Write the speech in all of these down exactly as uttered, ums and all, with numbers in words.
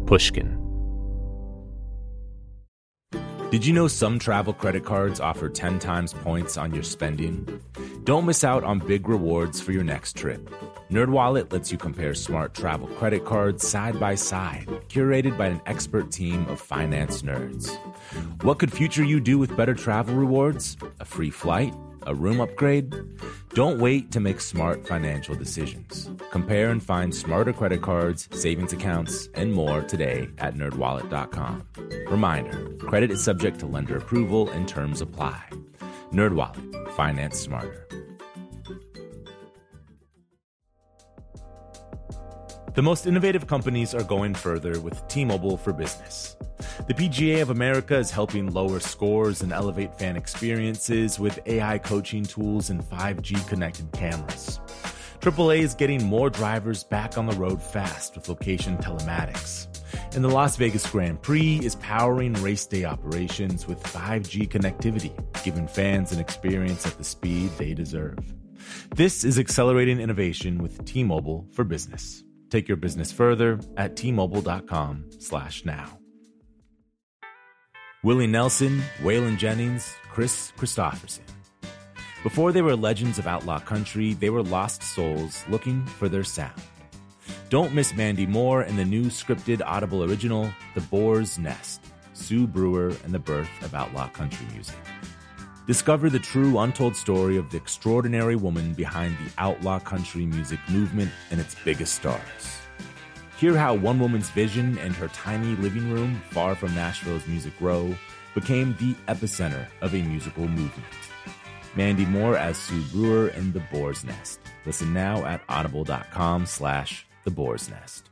Pushkin. Did you know some travel credit cards offer ten times points on your spending? Don't miss out on big rewards for your next trip. NerdWallet lets you compare smart travel credit cards side by side, curated by an expert team of finance nerds. What could future you do with better travel rewards? A free flight? A room upgrade? Don't wait to make smart financial decisions. Compare and find smarter credit cards, savings accounts, and more today at nerd wallet dot com. Reminder, credit is subject to lender approval and terms apply. NerdWallet, finance smarter. The most innovative companies are going further with T-Mobile for Business. The P G A of America is helping lower scores and elevate fan experiences with A I coaching tools and five G connected cameras. triple A is getting more drivers back on the road fast with location telematics. And the Las Vegas Grand Prix is powering race day operations with five G connectivity, giving fans an experience at the speed they deserve. This is accelerating innovation with T-Mobile for Business. Take your business further at T Mobile dot com slash now. Willie Nelson, Waylon Jennings, Chris Christopherson. Before they were legends of outlaw country, they were lost souls looking for their sound. Don't miss Mandy Moore and the new scripted Audible original, The Boar's Nest, Sue Brewer and the Birth of Outlaw Country Music. Discover the true untold story of the extraordinary woman behind the outlaw country music movement and its biggest stars. Hear how one woman's vision and her tiny living room far from Nashville's Music Row became the epicenter of a musical movement. Mandy Moore as Sue Brewer in The Boar's Nest. Listen now at audible dot com slash The Boar's Nest.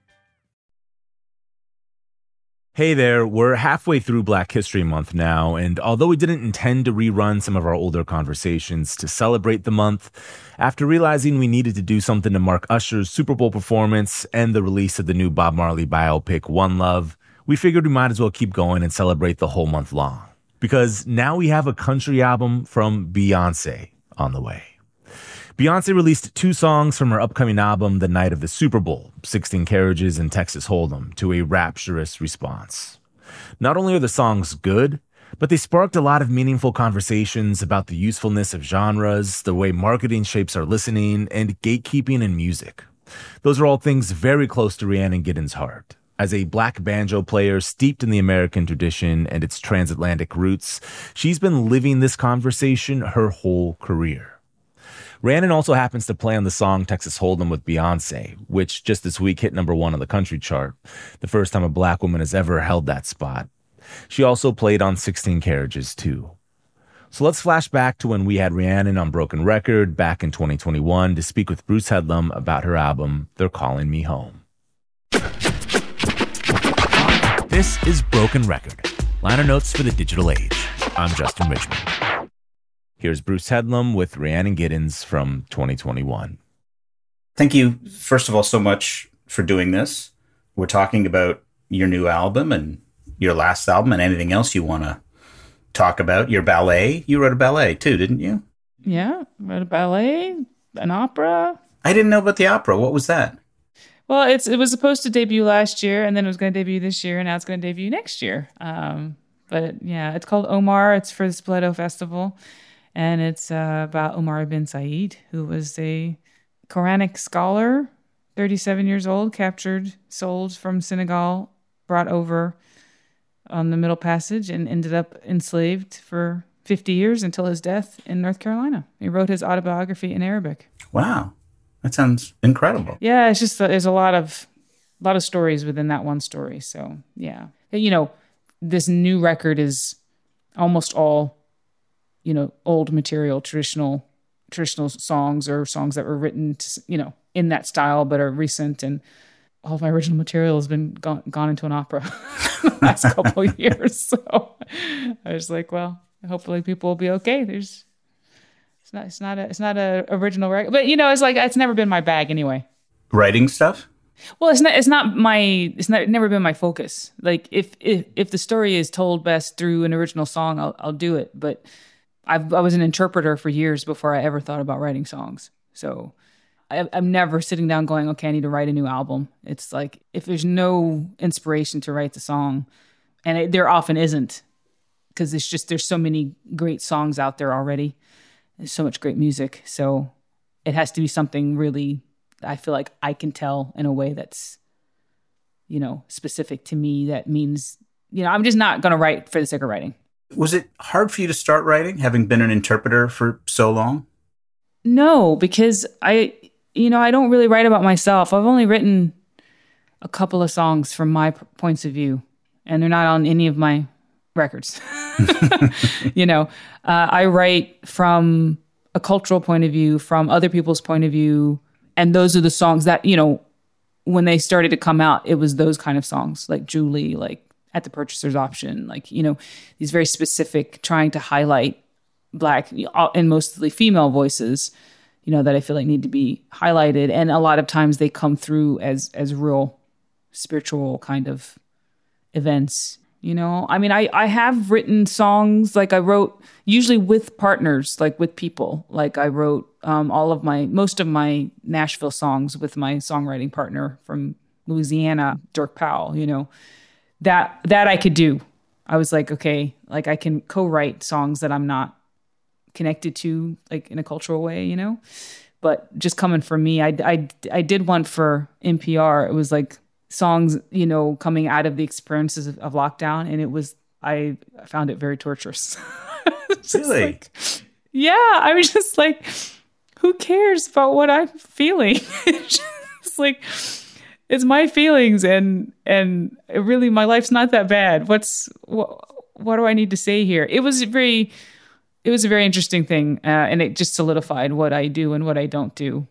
Hey there, we're halfway through Black History Month now, and although we didn't intend to rerun some of our older conversations to celebrate the month, after realizing we needed to do something to mark Usher's Super Bowl performance and the release of the new Bob Marley biopic One Love, we figured we might as well keep going and celebrate the whole month long. Because now we have a country album from Beyonce on the way. Beyonce released two songs from her upcoming album the night of the Super Bowl, sixteen Carriages and Texas Hold'em, to a rapturous response. Not only are the songs good, but they sparked a lot of meaningful conversations about the usefulness of genres, the way marketing shapes our listening, and gatekeeping in music. Those are all things very close to Rhiannon Giddens' heart. As a black banjo player steeped in the American tradition and its transatlantic roots, she's been living this conversation her whole career. Rhiannon also happens to play on the song Texas Hold'em with Beyonce, which just this week hit number one on the country chart, the first time a black woman has ever held that spot. She also played on sixteen Carriages, too. So let's flash back to when we had Rhiannon on Broken Record back in twenty twenty-one to speak with Bruce Headlam about her album, They're Calling Me Home. This is Broken Record, liner notes for the digital age. I'm Justin Richmond. Here's Bruce Headlam with Rhiannon Giddens from twenty twenty-one. Thank you, first of all, so much for doing this. We're talking about your new album and your last album and anything else you want to talk about. Your ballet. You wrote a ballet too, didn't you? Yeah, wrote a ballet, an opera. I didn't know about the opera. What was that? Well, it's it was supposed to debut last year, and then it was going to debut this year, and now it's going to debut next year. Um, but yeah, it's called Omar. It's for the Spoleto Festival. And it's uh, about Omar ibn Said, who was a Quranic scholar, thirty-seven years old, captured, sold from Senegal, brought over on the Middle Passage, and ended up enslaved for fifty years until his death in North Carolina. He wrote his autobiography in Arabic. Wow. That sounds incredible. Yeah, it's just, there's a lot of, a lot of stories within that one story. So, yeah. You know, this new record is almost all, you know, old material, traditional, traditional songs or songs that were written, to, you know, in that style, but are recent. And all of my original material has been gone, gone into an opera the last couple of years. So I was like, well, hopefully people will be okay. There's, it's not, it's not a, it's not a original record, but you know, it's like, it's never been my bag anyway. Writing stuff? Well, it's not, it's not my, it's not, never been my focus. Like if, if, if the story is told best through an original song, I'll, I'll do it. But I've, I was an interpreter for years before I ever thought about writing songs. So I, I'm never sitting down going, okay, I need to write a new album. It's like, if there's no inspiration to write the song, and it, there often isn't, because it's just, there's so many great songs out there already. There's so much great music. So it has to be something really, I feel like I can tell in a way that's, you know, specific to me. That means, you know, I'm just not going to write for the sake of writing. Was it hard for you to start writing, having been an interpreter for so long? No, because I, you know, I don't really write about myself. I've only written a couple of songs from my p- points of view, and they're not on any of my records. You know, uh, I write from a cultural point of view, from other people's point of view. And those are the songs that, you know, when they started to come out, it was those kind of songs like Julie, like At the Purchaser's Option, like, you know, these very specific, trying to highlight Black and mostly female voices, you know, that I feel like need to be highlighted. And a lot of times they come through as, as real spiritual kind of events. You know, I mean, I, I have written songs, like I wrote usually with partners, like with people. Like I wrote um, all of my, most of my Nashville songs with my songwriting partner from Louisiana, Dirk Powell, you know, that, that I could do. I was like, okay, like I can co-write songs that I'm not connected to, like in a cultural way, you know, but just coming from me, I, I, I did one for N P R. It was like songs, you know, coming out of the experiences of, of lockdown. And it was, I found it very torturous. Really? Like, yeah. I was just like, who cares about what I'm feeling? It's just like, it's my feelings, and, and it really, my life's not that bad. What's, what, what do I need to say here? It was very, it was a very interesting thing. Uh, and it just solidified what I do and what I don't do.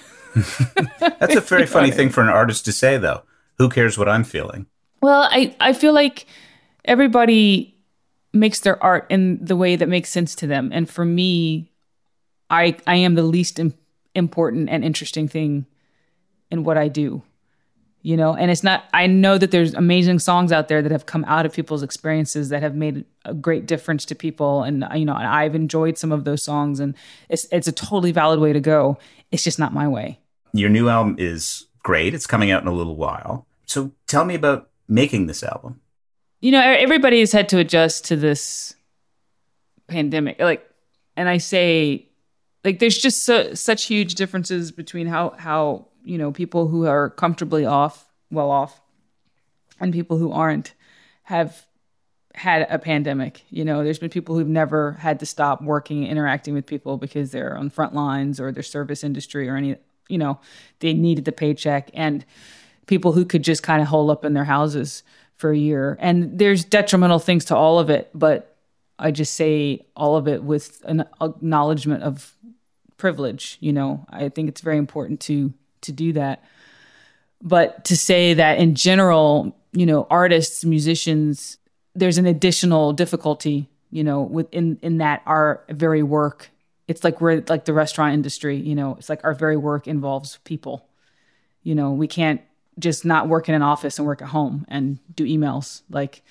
That's a very funny thing for an artist to say, though. Who cares what I'm feeling? Well, I, I feel like everybody makes their art in the way that makes sense to them. And for me, I I am the least im- important and interesting thing in what I do. You know, and it's not, I know that there's amazing songs out there that have come out of people's experiences that have made a great difference to people. And, you know, I've enjoyed some of those songs, and it's it's a totally valid way to go. It's just not my way. Your new album is great. It's coming out in a little while. So tell me about making this album. You know, everybody has had to adjust to this pandemic. Like, and I say, like, there's just so, such huge differences between how, how, you know, people who are comfortably off, well off, and people who aren't have had a pandemic. You know, there's been people who've never had to stop working, interacting with people because they're on front lines or their service industry or any, you know, they needed the paycheck, and people who could just kind of hole up in their houses for a year. And there's detrimental things to all of it, but I just say all of it with an acknowledgement of privilege. You know, I think it's very important to to do that. But to say that in general, you know, artists, musicians, there's an additional difficulty, you know, within in that our very work, it's like we're like the restaurant industry, you know, it's like our very work involves people. You know, we can't just not work in an office and work at home and do emails. Like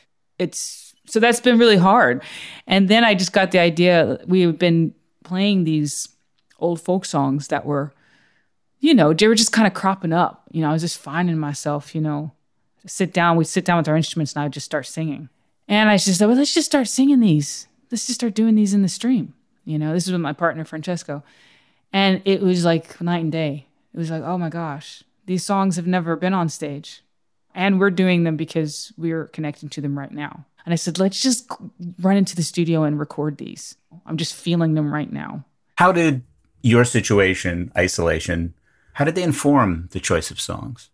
it's, so that's been really hard. And then I just got the idea, we've been playing these old folk songs that were, you know, they were just kind of cropping up. You know, I was just finding myself, you know, sit down, we sit down with our instruments and I would just start singing. And I just said, well, let's just start singing these. Let's just start doing these in the stream. You know, this is with my partner, Francesco. And it was like night and day. It was like, oh my gosh, these songs have never been on stage. And we're doing them because we're connecting to them right now. And I said, let's just run into the studio and record these. I'm just feeling them right now. How did your situation, isolation, how did they inform the choice of songs?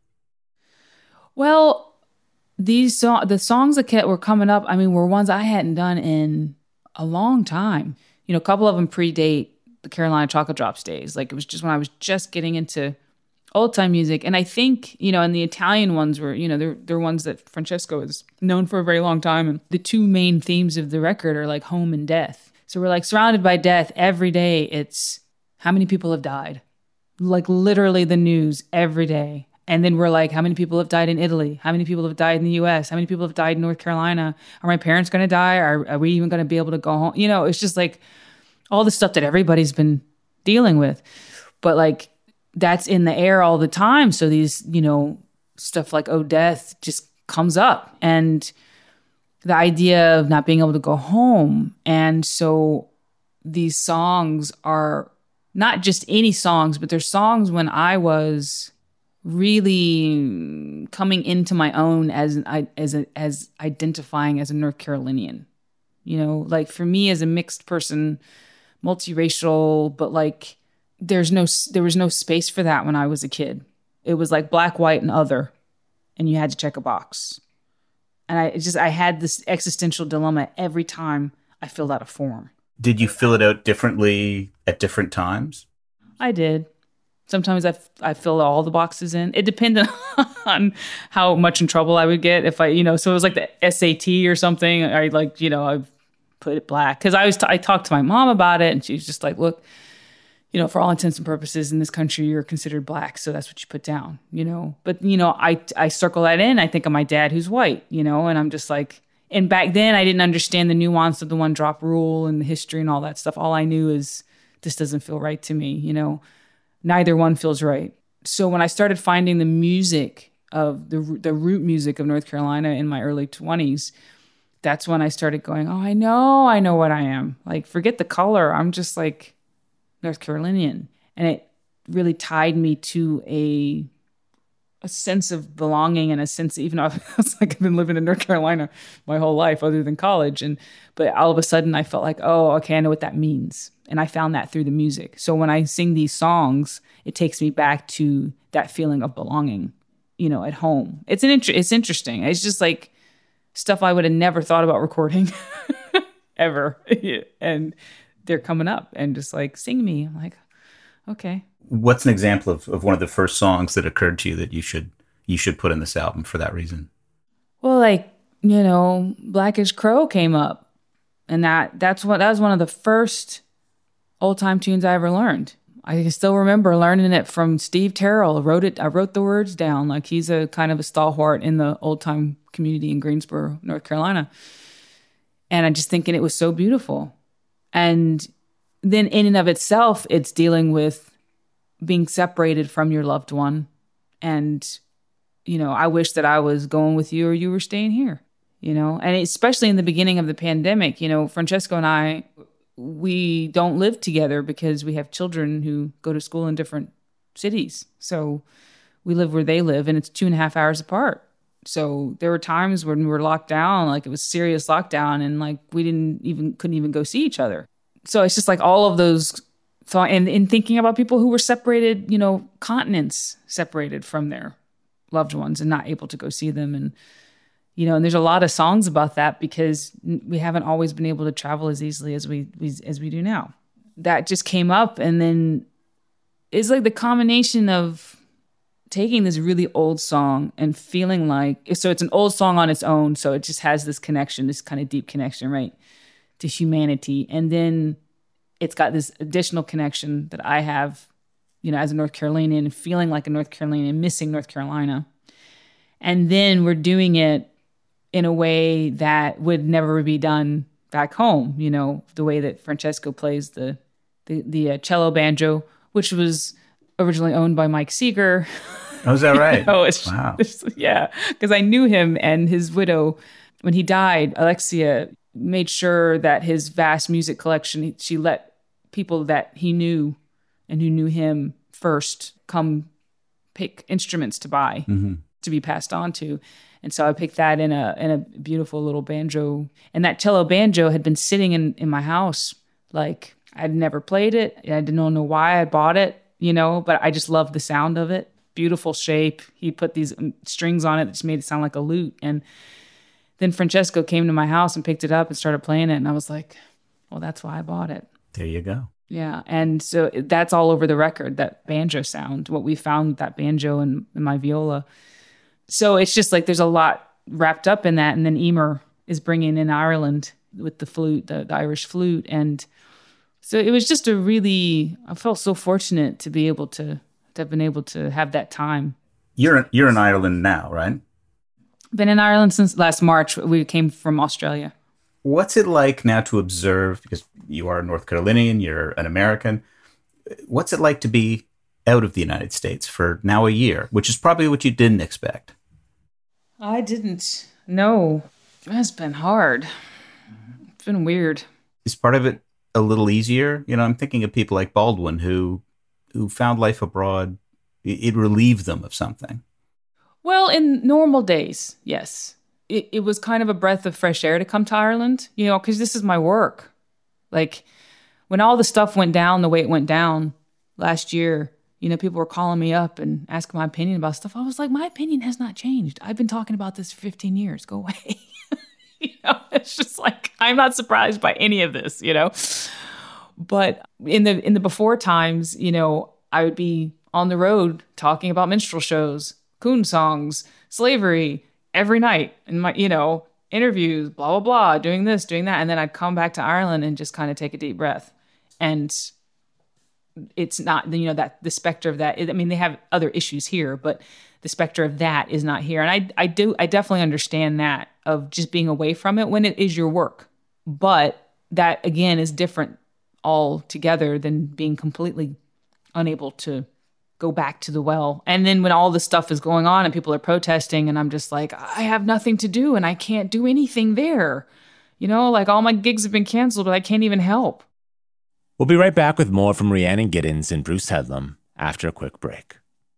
Well, these so- the songs that kept, were coming up, I mean, were ones I hadn't done in a long time. You know, a couple of them predate the Carolina Chocolate Drops days. Like, it was just when I was just getting into old-time music. And I think, you know, and the Italian ones were, you know, they're, they're ones that Francesco is known for a very long time. And the two main themes of the record are like home and death. So we're like surrounded by death every day. It's how many people have died? Like literally the news every day. And then we're like, how many people have died in Italy? How many people have died in the U S? How many people have died in North Carolina? Are my parents going to die? Are, are we even going to be able to go home? You know, it's just like all the stuff that everybody's been dealing with. But like, that's in the air all the time. So these, you know, stuff like "Oh Death" just comes up, and the idea of not being able to go home. And so these songs are not just any songs, but they're songs when I was really coming into my own as as a, as identifying as a North Carolinian. You know, like for me as a mixed person, multiracial, but like there's no there was no space for that when I was a kid. It was like black, white, and other, and you had to check a box. And I just I had this existential dilemma every time I filled out a form. Did you fill it out differently at different times? I did. Sometimes I, I filled all the boxes in. It depended on how much in trouble I would get if I, you know, so it was like the S A T or something. I like, you know, I put it black because I was t- I talked to my mom about it, and she's just like, look, you know, for all intents and purposes in this country, you're considered black, so that's what you put down, you know. But you know, I I circle that in. I think of my dad who's white, you know, and I'm just like. And back then, I didn't understand the nuance of the one drop rule and the history and all that stuff. All I knew is this doesn't feel right to me, you know. Neither one feels right. So when I started finding the music of the the root music of North Carolina in my early twenties, that's when I started going, oh, I know, I know what I am. Like, forget the color. I'm just like North Carolinian. And it really tied me to a a sense of belonging and a sense, even though it's like I've been living in North Carolina my whole life other than college. And, but all of a sudden I felt like, oh, okay, I know what that means. And I found that through the music. So when I sing these songs, it takes me back to that feeling of belonging, you know, at home. It's an inter- it's interesting. It's just like stuff I would have never thought about recording ever. And they're coming up and just like, sing me. I'm like, okay. What's an example of, of one of the first songs that occurred to you that you should you should put in this album for that reason? Well, like, you know, Blackish Crow came up, and that that's what that was one of the first old time tunes I ever learned. I can still remember learning it from Steve Terrell. I wrote it. I wrote the words down. Like, he's a kind of a stalwart in the old time community in Greensboro, North Carolina. And I'm just thinking it was so beautiful. And then in and of itself, it's dealing with being separated from your loved one. And, you know, I wish that I was going with you or you were staying here, you know, and especially in the beginning of the pandemic, you know, Francesco and I, we don't live together because we have children who go to school in different cities. So we live where they live, and it's two and a half hours apart. So there were times when we were locked down, like it was serious lockdown, and like we didn't even, couldn't even go see each other. So it's just like all of those thought, and in thinking about people who were separated, you know, continents separated from their loved ones and not able to go see them. And, you know, and there's a lot of songs about that because we haven't always been able to travel as easily as we, we as we do now. That just came up, and then it's like the combination of taking this really old song and feeling like, so it's an old song on its own, so it just has this connection, this kind of deep connection, right, to humanity. And then it's got this additional connection that I have, you know, as a North Carolinian, feeling like a North Carolinian, missing North Carolina. And then we're doing it in a way that would never be done back home, you know, the way that Francesco plays the the, the uh, cello banjo, which was originally owned by Mike Seeger. Oh, is that right? You know, it's, wow. It's, yeah, because I knew him, and his widow, when he died, Alexia made sure that his vast music collection, she let people that he knew and who knew him first come pick instruments to buy, mm-hmm. to be passed on to. And so I picked that in a in a beautiful little banjo. And that cello banjo had been sitting in, in my house. Like, I'd never played it. I didn't know why I bought it, you know, but I just loved the sound of it. Beautiful shape. He put these strings on it that just made it sound like a lute. And then Francesco came to my house and picked it up and started playing it. And I was like, well, that's why I bought it. There you go. Yeah. And so that's all over the record, that banjo sound, what we found with that banjo and, and my viola. So it's just like there's a lot wrapped up in that. And then Emer is bringing in Ireland with the flute, the, the Irish flute. And so it was just a really, I felt so fortunate to be able to, to have been able to have that time. You're, you're in Ireland now, right? Been in Ireland since last March. We came from Australia. What's it like now to observe, because you are a North Carolinian, you're an American, what's it like to be out of the United States for now a year, which is probably what you didn't expect. I didn't. No, it's been hard. It's been weird. Is part of it a little easier? You know, I'm thinking of people like Baldwin who who found life abroad. It relieved them of something. Well, in normal days, yes. It, it was kind of a breath of fresh air to come to Ireland, you know, because this is my work. Like, when all the stuff went down the way it went down last year, you know, people were calling me up and asking my opinion about stuff. I was like, my opinion has not changed. I've been talking about this for fifteen years. Go away. You know, it's just like, I'm not surprised by any of this, you know. But in the in the before times, you know, I would be on the road talking about minstrel shows, coon songs, slavery every night, and my, you know, interviews, blah, blah, blah, doing this, doing that. And then I'd come back to Ireland and just kind of take a deep breath. And it's not, you know, that the specter of that, I mean, they have other issues here, but the specter of that is not here. And I, I do, I definitely understand that of just being away from it when it is your work. But that, again, is different altogether than being completely unable to go back to the well. And then when all this stuff is going on and people are protesting and I'm just like, I have nothing to do and I can't do anything there. You know, like all my gigs have been canceled, but I can't even help. We'll be right back with more from Rhiannon Giddens and Bruce Headlam after a quick break.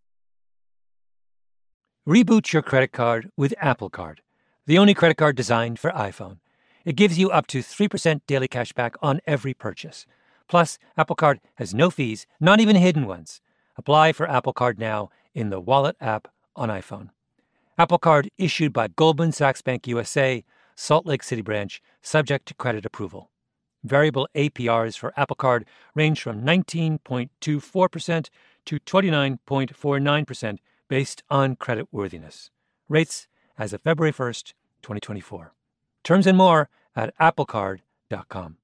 Reboot your credit card with Apple Card, the only credit card designed for iPhone. It gives you up to three percent daily cash back on every purchase. Plus, Apple Card has no fees, not even hidden ones. Apply for Apple Card now in the Wallet app on iPhone. Apple Card issued by Goldman Sachs Bank U S A, Salt Lake City branch, subject to credit approval. Variable A P Rs for Apple Card range from nineteen point two four percent to twenty-nine point four nine percent based on creditworthiness. Rates as of February first, twenty twenty-four. Terms and more at apple card dot com.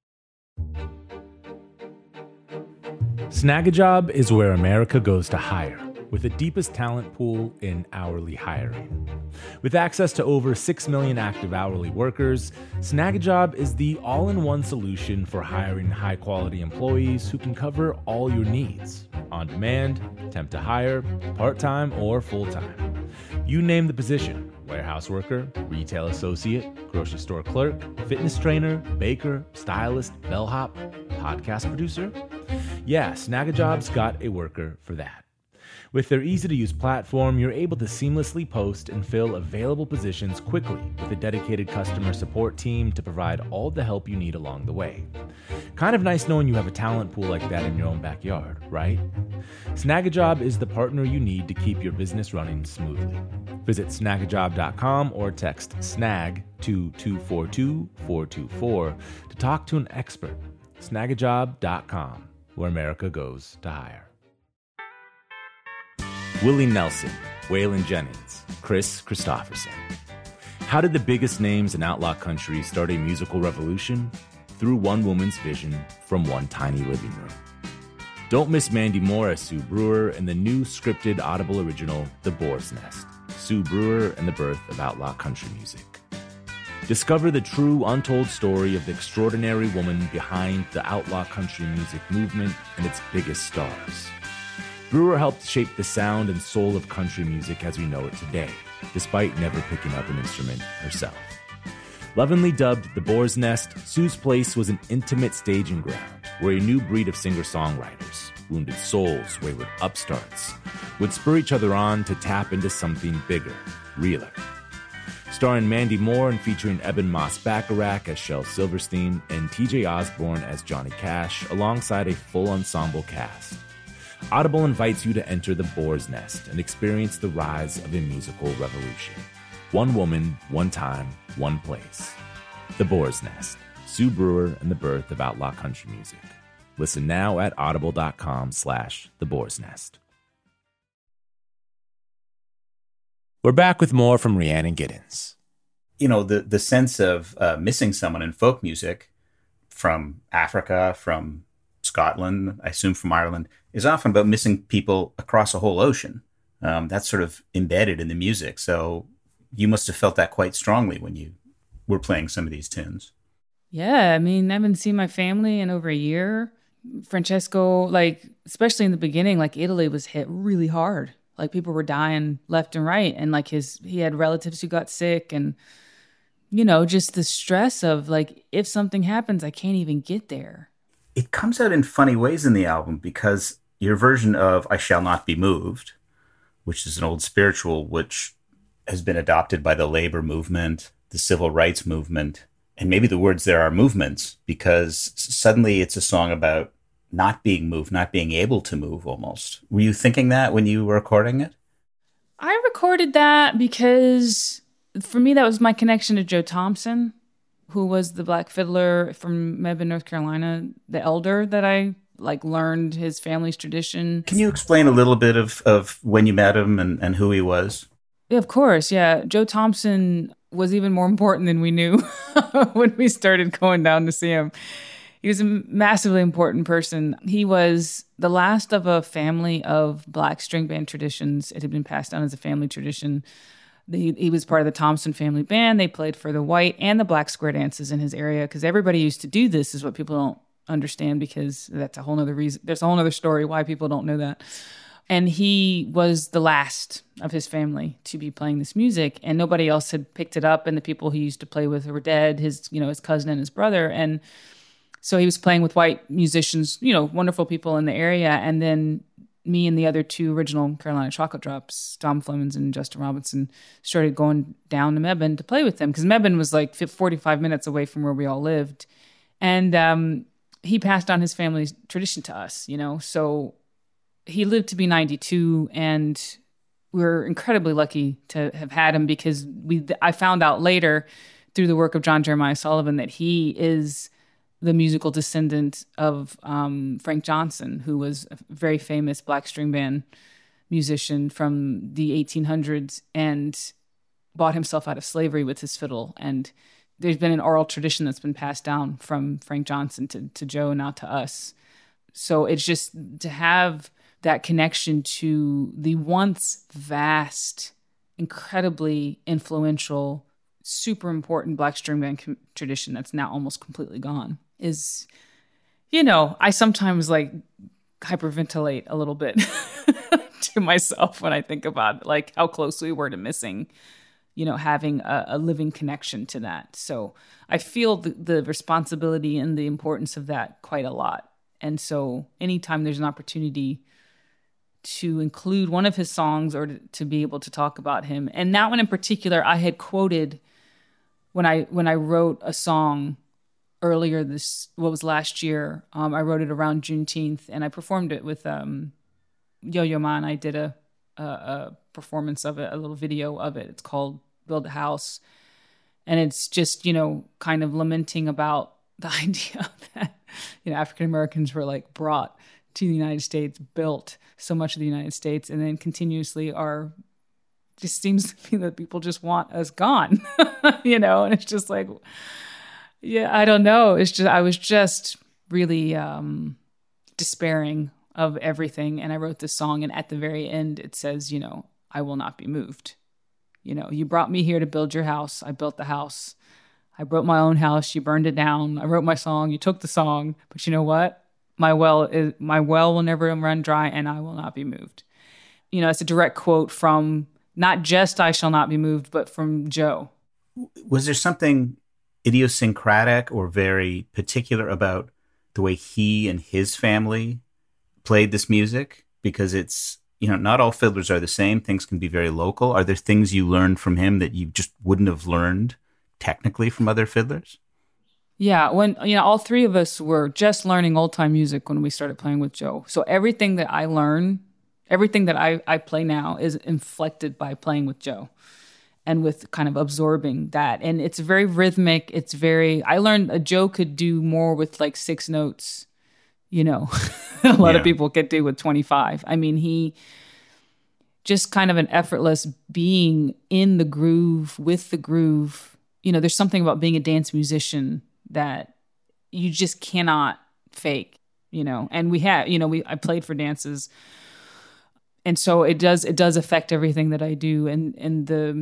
Snagajob is where America goes to hire, with the deepest talent pool in hourly hiring. With access to over six million active hourly workers, Snagajob is the all-in-one solution for hiring high-quality employees who can cover all your needs, on demand, temp to hire, part-time, or full-time. You name the position: warehouse worker, retail associate, grocery store clerk, fitness trainer, baker, stylist, bellhop, podcast producer. Yeah, Snagajob's got a worker for that. With their easy-to-use platform, you're able to seamlessly post and fill available positions quickly with a dedicated customer support team to provide all the help you need along the way. Kind of nice knowing you have a talent pool like that in your own backyard, right? Snagajob is the partner you need to keep your business running smoothly. Visit snagajob dot com or text SNAG to two four two, four two four to talk to an expert. snagajob dot com, where America goes to hire. Willie Nelson, Waylon Jennings, Chris Christopherson. How did the biggest names in outlaw country start a musical revolution? Through one woman's vision from one tiny living room. Don't miss Mandy Moore as Sue Brewer in the new scripted Audible original, The Boar's Nest, Sue Brewer and the Birth of Outlaw Country Music. Discover the true, untold story of the extraordinary woman behind the outlaw country music movement and its biggest stars. Brewer helped shape the sound and soul of country music as we know it today, despite never picking up an instrument herself. Lovingly dubbed The Boar's Nest, Sue's place was an intimate staging ground where a new breed of singer-songwriters, wounded souls, wayward upstarts, would spur each other on to tap into something bigger, realer. Starring Mandy Moore and featuring Eben Moss-Bacharach as Shel Silverstein and T J Osborne as Johnny Cash, alongside a full ensemble cast. Audible invites you to enter The Boar's Nest and experience the rise of a musical revolution. One woman, one time, one place. The Boar's Nest, Sue Brewer and the Birth of Outlaw Country Music. Listen now at audible.com slash The Boar's Nest. We're back with more from Rhiannon Giddens. You know, the, the sense of uh, missing someone in folk music from Africa, from Scotland, I assume from Ireland, is often about missing people across a whole ocean. Um, that's sort of embedded in the music. So you must have felt that quite strongly when you were playing some of these tunes. Yeah, I mean, I haven't seen my family in over a year. Francesco, like, especially in the beginning, like Italy was hit really hard. Like people were dying left and right. And like his, he had relatives who got sick, and, you know, just the stress of like, if something happens, I can't even get there. It comes out in funny ways in the album, because your version of I Shall Not Be Moved, which is an old spiritual, which has been adopted by the labor movement, the civil rights movement, and maybe the words there are movements, because suddenly it's a song about not being moved, not being able to move almost. Were you thinking that when you were recording it? I recorded that because for me, that was my connection to Joe Thompson, who was the black fiddler from Mebane, North Carolina, the elder that I like learned his family's tradition. Can you explain a little bit of, of when you met him and, and who he was? Yeah, of course. Yeah. Joe Thompson was even more important than we knew when we started going down to see him. He was a massively important person. He was the last of a family of black string band traditions. It had been passed down as a family tradition. He, he was part of the Thompson family band. They played for the white and the black square dances in his area, because everybody used to do this, is what people don't understand, because that's a whole nother reason. There's a whole nother story why people don't know that. And he was the last of his family to be playing this music, and nobody else had picked it up. And the people he used to play with were dead, his, you know, his cousin and his brother. And so he was playing with white musicians, you know, wonderful people in the area. And then me and the other two original Carolina Chocolate Drops, Dom Flemons and Justin Robinson, started going down to Mebane to play with them, because Mebane was like forty-five minutes away from where we all lived. And um, he passed on his family's tradition to us, you know. So he lived to be ninety-two, and we we're incredibly lucky to have had him, because we I found out later through the work of John Jeremiah Sullivan that he is the musical descendant of um, Frank Johnson, who was a very famous black string band musician from the eighteen hundreds and bought himself out of slavery with his fiddle. And there's been an oral tradition that's been passed down from Frank Johnson to, to Joe, now to us. So it's just to have that connection to the once vast, incredibly influential, super important black string band com- tradition that's now almost completely gone is, you know, I sometimes like hyperventilate a little bit to myself when I think about like how close we were to missing, you know, having a, a living connection to that. So I feel the, the responsibility and the importance of that quite a lot. And so anytime there's an opportunity to include one of his songs or to, to be able to talk about him, and that one in particular, I had quoted when I when I wrote a song earlier this, what was last year. Um, I wrote it around Juneteenth, and I performed it with um, Yo-Yo Ma. I did a, a, a performance of it, a little video of it. It's called Build a House. And it's just, you know, kind of lamenting about the idea that, you know, African Americans were like brought to the United States, built so much of the United States, and then continuously are, just seems to me that people just want us gone, you know, and it's just like, yeah, I don't know. It's just, I was just really um, despairing of everything. And I wrote this song, and at the very end, it says, you know, I will not be moved. You know, you brought me here to build your house. I built the house. I built my own house. You burned it down. I wrote my song. You took the song. But you know what? My well is, my well will never run dry, and I will not be moved. You know, it's a direct quote from not just I Shall Not Be Moved, but from Joe. Was there something idiosyncratic or very particular about the way he and his family played this music? Because it's, you know, not all fiddlers are the same. Things can be very local. Are there things you learned from him that you just wouldn't have learned technically from other fiddlers? Yeah, when, you know, all three of us were just learning old time music when we started playing with Joe. So everything that I learn, everything that I, I play now is inflected by playing with Joe and with kind of absorbing that. And it's very rhythmic. It's very, I learned a Joe could do more with like six notes, you know, a lot yeah. of people could do with twenty-five. I mean, he just kind of an effortless being in the groove, with the groove. You know, there's something about being a dance musician that you just cannot fake, you know. And we have, you know, we I played for dances. And so it does it does affect everything that I do, and and the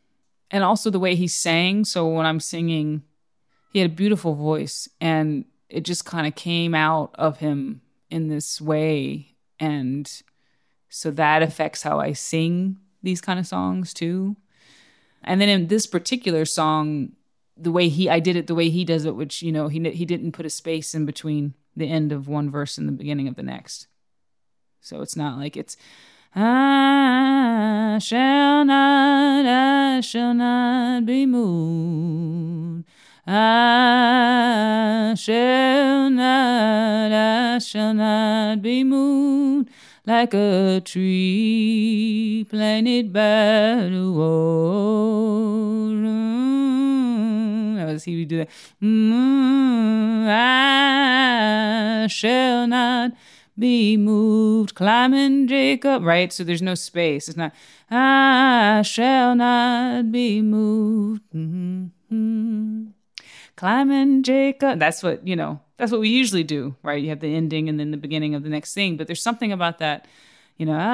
and also the way he sang. So when I'm singing, he had a beautiful voice, and it just kind of came out of him in this way. And so that affects how I sing these kind of songs too. And then in this particular song, the way he, I did it the way he does it, which, you know, he he didn't put a space in between the end of one verse and the beginning of the next. So it's not like it's, I shall not, I shall not be moved. I shall not, I shall not be moved like a tree planted by the water. That was he would do that. Mm, I shall not be moved, climbing Jacob, right? So there's no space. It's not, I shall not be moved. Mm-hmm. Climbing Jacob. That's what, you know, that's what we usually do, right? You have the ending and then the beginning of the next thing. But there's something about that, you know,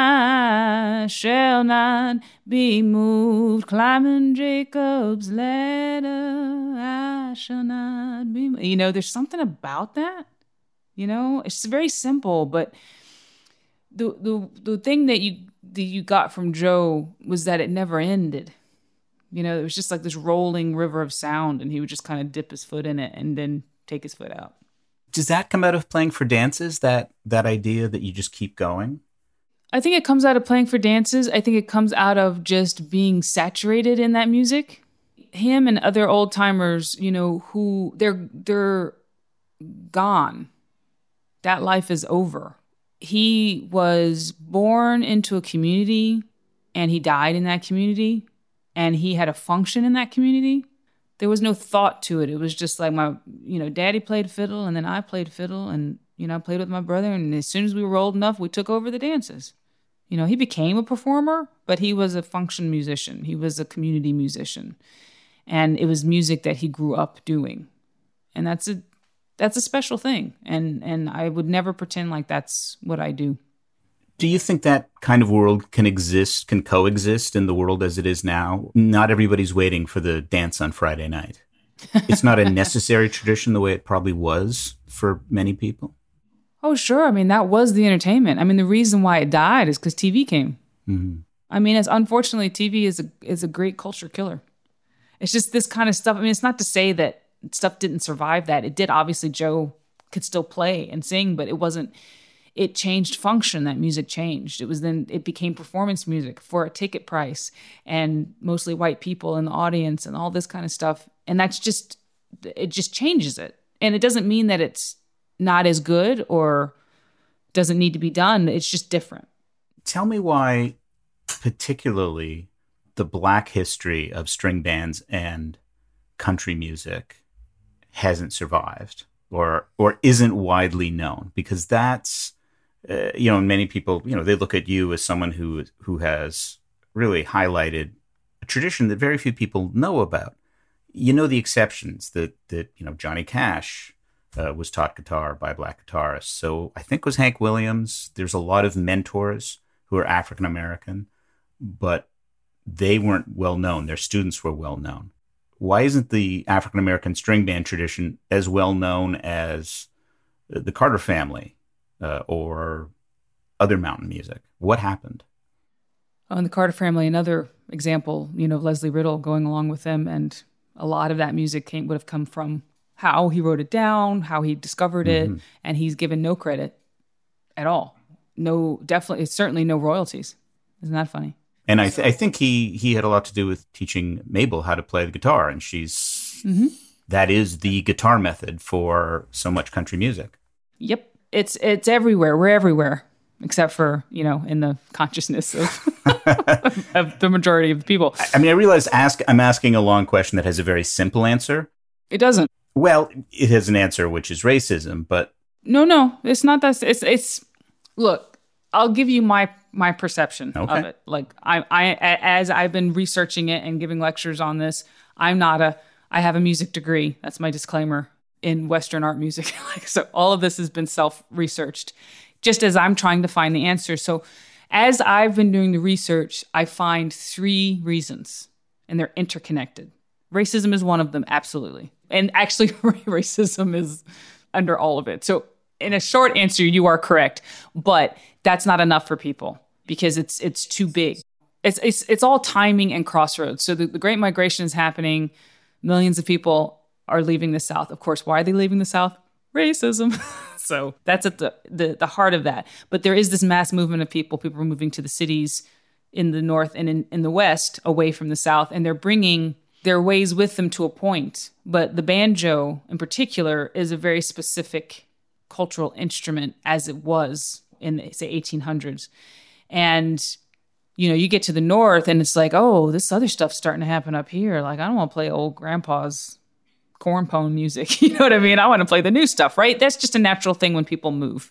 I shall not be moved, climbing Jacob's ladder. I shall not be moved. You know, there's something about that. You know, it's very simple, but the the the thing that you that you got from Joe was that it never ended. You know, it was just like this rolling river of sound, and he would just kind of dip his foot in it and then take his foot out. Does that come out of playing for dances, that that idea that you just keep going? I think it comes out of playing for dances. I think it comes out of just being saturated in that music. Him and other old timers, you know, who they're they're gone. That life is over. He was born into a community and he died in that community and he had a function in that community. There was no thought to it. It was just like my, you know, daddy played fiddle and then I played fiddle and, you know, I played with my brother. And as soon as we were old enough, we took over the dances. You know, he became a performer, but he was a function musician. He was a community musician. And it was music that he grew up doing. And that's a, That's a special thing, and and I would never pretend like that's what I do. Do you think that kind of world can exist, can coexist in the world as it is now? Not everybody's waiting for the dance on Friday night. It's not a necessary tradition the way it probably was for many people. Oh, sure. I mean, that was the entertainment. I mean, the reason why it died is because T V came. Mm-hmm. I mean, it's unfortunately, T V is a is a great culture killer. It's just this kind of stuff. I mean, it's not to say that stuff didn't survive that. It did. Obviously, Joe could still play and sing, but it wasn't, it changed function. That music changed. It was then, it became performance music for a ticket price and mostly white people in the audience and all this kind of stuff. And that's just, it just changes it. And it doesn't mean that it's not as good or doesn't need to be done. It's just different. Tell me why, particularly, the Black history of string bands and country music hasn't survived or or isn't widely known, because that's uh, you know, many people, you know, they look at you as someone who who has really highlighted a tradition that very few people know about. You know, the exceptions that that you know, Johnny Cash uh, was taught guitar by Black guitarists. So I think it was Hank Williams. There's a lot of mentors who are African American, but they weren't well known. Their students were well known. Why isn't the African-American string band tradition as well known as the Carter family uh, or other mountain music? What happened? Oh, and the Carter family, another example, you know, Leslie Riddle going along with them. And a lot of that music came, would have come from how he wrote it down, how he discovered it. Mm-hmm. And he's given no credit at all. No, definitely, certainly no royalties. Isn't that funny? And I, th- I think he, he had a lot to do with teaching Mabel how to play the guitar. And she's, mm-hmm. that is the guitar method for so much country music. Yep. It's, it's everywhere. We're everywhere, except for, you know, in the consciousness of, of the majority of the people. I mean, I realize ask, I'm asking a long question that has a very simple answer. It doesn't. Well, it has an answer, which is racism, but. No, no, it's not that. It's, it's, look, I'll give you my my perception okay. of it. Like I, I, as I've been researching it and giving lectures on this, I'm not a, I have a music degree. That's my disclaimer in Western art music. Like, so all of this has been self-researched just as I'm trying to find the answer. So as I've been doing the research, I find three reasons and they're interconnected. Racism is one of them. Absolutely. And actually racism is under all of it. So in a short answer, you are correct, but that's not enough for people because it's it's too big. It's it's it's all timing and crossroads. So the, the Great Migration is happening. Millions of people are leaving the South. Of course, why are they leaving the South? Racism. So that's at the, the the heart of that. But there is this mass movement of people. People are moving to the cities in the North and in, in the West away from the South. And they're bringing their ways with them to a point. But the banjo in particular is a very specific cultural instrument as it was in the, say, eighteen hundreds. And, you know, you get to the North and it's like, oh, this other stuff's starting to happen up here. Like, I don't want to play old grandpa's cornpone music. You know what I mean? I want to play the new stuff, right? That's just a natural thing when people move.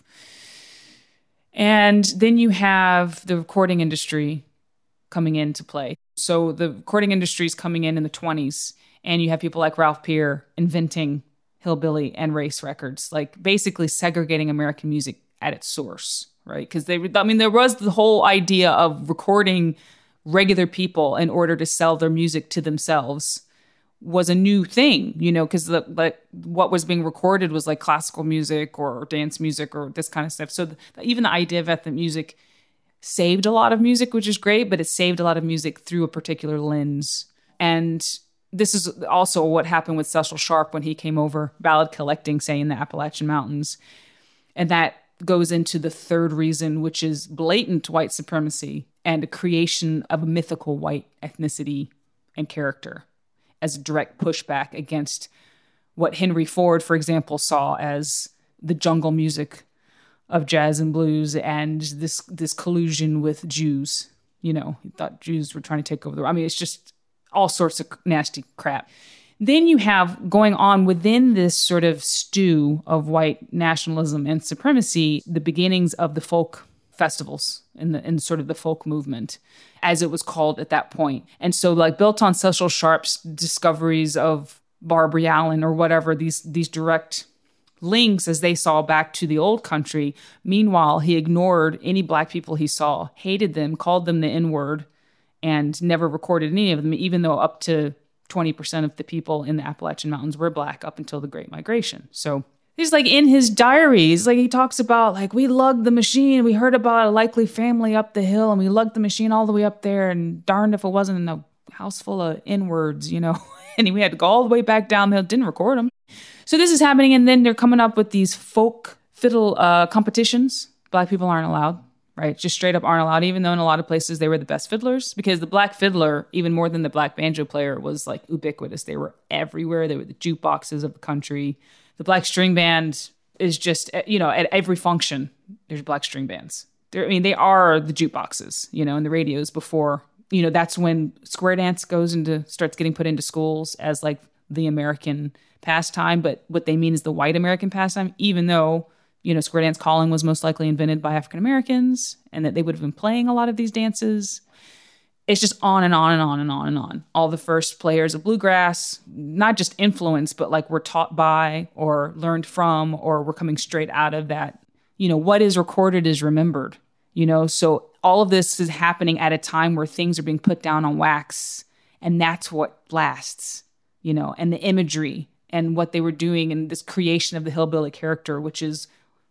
And then you have the recording industry coming into play. So the recording industry is coming in in the twenties, and you have people like Ralph Peer inventing hillbilly and race records, like basically segregating American music at its source, right? Because they, I mean, there was the whole idea of recording regular people in order to sell their music to themselves was a new thing, you know, because the like what was being recorded was like classical music or dance music or this kind of stuff. So the, even the idea of ethnic music saved a lot of music, which is great, but it saved a lot of music through a particular lens. And this is also what happened with Cecil Sharp when he came over, ballad collecting, say, in the Appalachian Mountains. And that goes into the third reason, which is blatant white supremacy and a creation of a mythical white ethnicity and character as a direct pushback against what Henry Ford, for example, saw as the jungle music of jazz and blues and this this collusion with Jews. You know, he thought Jews were trying to take over the... I mean, it's just all sorts of nasty crap. Then you have going on within this sort of stew of white nationalism and supremacy, the beginnings of the folk festivals in the in sort of the folk movement, as it was called at that point. And so, like, built on Cecil Sharp's discoveries of Barbary Allen or whatever, these these direct links as they saw back to the old country. Meanwhile, he ignored any black people he saw, hated them, called them the N-word, and never recorded any of them, even though up to twenty percent of the people in the Appalachian Mountains were black up until the Great Migration. So he's like in his diaries, like he talks about, like, we lugged the machine. We heard about a likely family up the hill and we lugged the machine all the way up there, and darned if it wasn't in a house full of N-words, you know, and we had to go all the way back down the hill, didn't record them. So this is happening. And then they're coming up with these folk fiddle uh, competitions. Black people aren't allowed, right? Just straight up aren't allowed, even though in a lot of places they were the best fiddlers, because the black fiddler, even more than the black banjo player, was like ubiquitous. They were everywhere. They were the jukeboxes of the country. The black string band is just, you know, at every function, there's black string bands. They're, I mean, they are the jukeboxes, you know, and the radios before, you know, that's when square dance goes into, starts getting put into schools as like the American pastime. But what they mean is the white American pastime, even though, you know, square dance calling was most likely invented by African Americans and that they would have been playing a lot of these dances. It's just on and on and on and on and on. All the first players of bluegrass, not just influenced, but like were taught by or learned from or were coming straight out of that. You know, what is recorded is remembered, you know? So all of this is happening at a time where things are being put down on wax, and that's what lasts, you know, and the imagery and what they were doing and this creation of the hillbilly character, which is,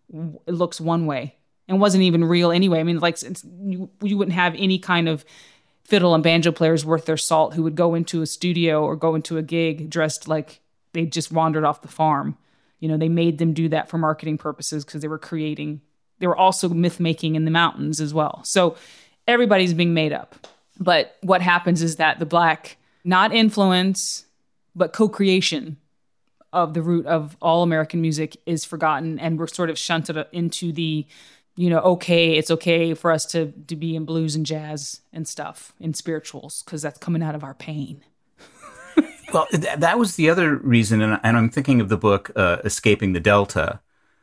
it looks one way and wasn't even real anyway. I mean, like it's, you, you wouldn't have any kind of fiddle and banjo players worth their salt who would go into a studio or go into a gig dressed like they just wandered off the farm. You know, they made them do that for marketing purposes because they were creating, they were also myth making in the mountains as well. So everybody's being made up. But what happens is that the black, not influence, but co-creation of the root of all American music is forgotten, and we're sort of shunted into the, you know, okay, it's okay for us to, to be in blues and jazz and stuff, in spirituals, because that's coming out of our pain. Well, th- that was the other reason, and, and I'm thinking of the book uh, Escaping the Delta,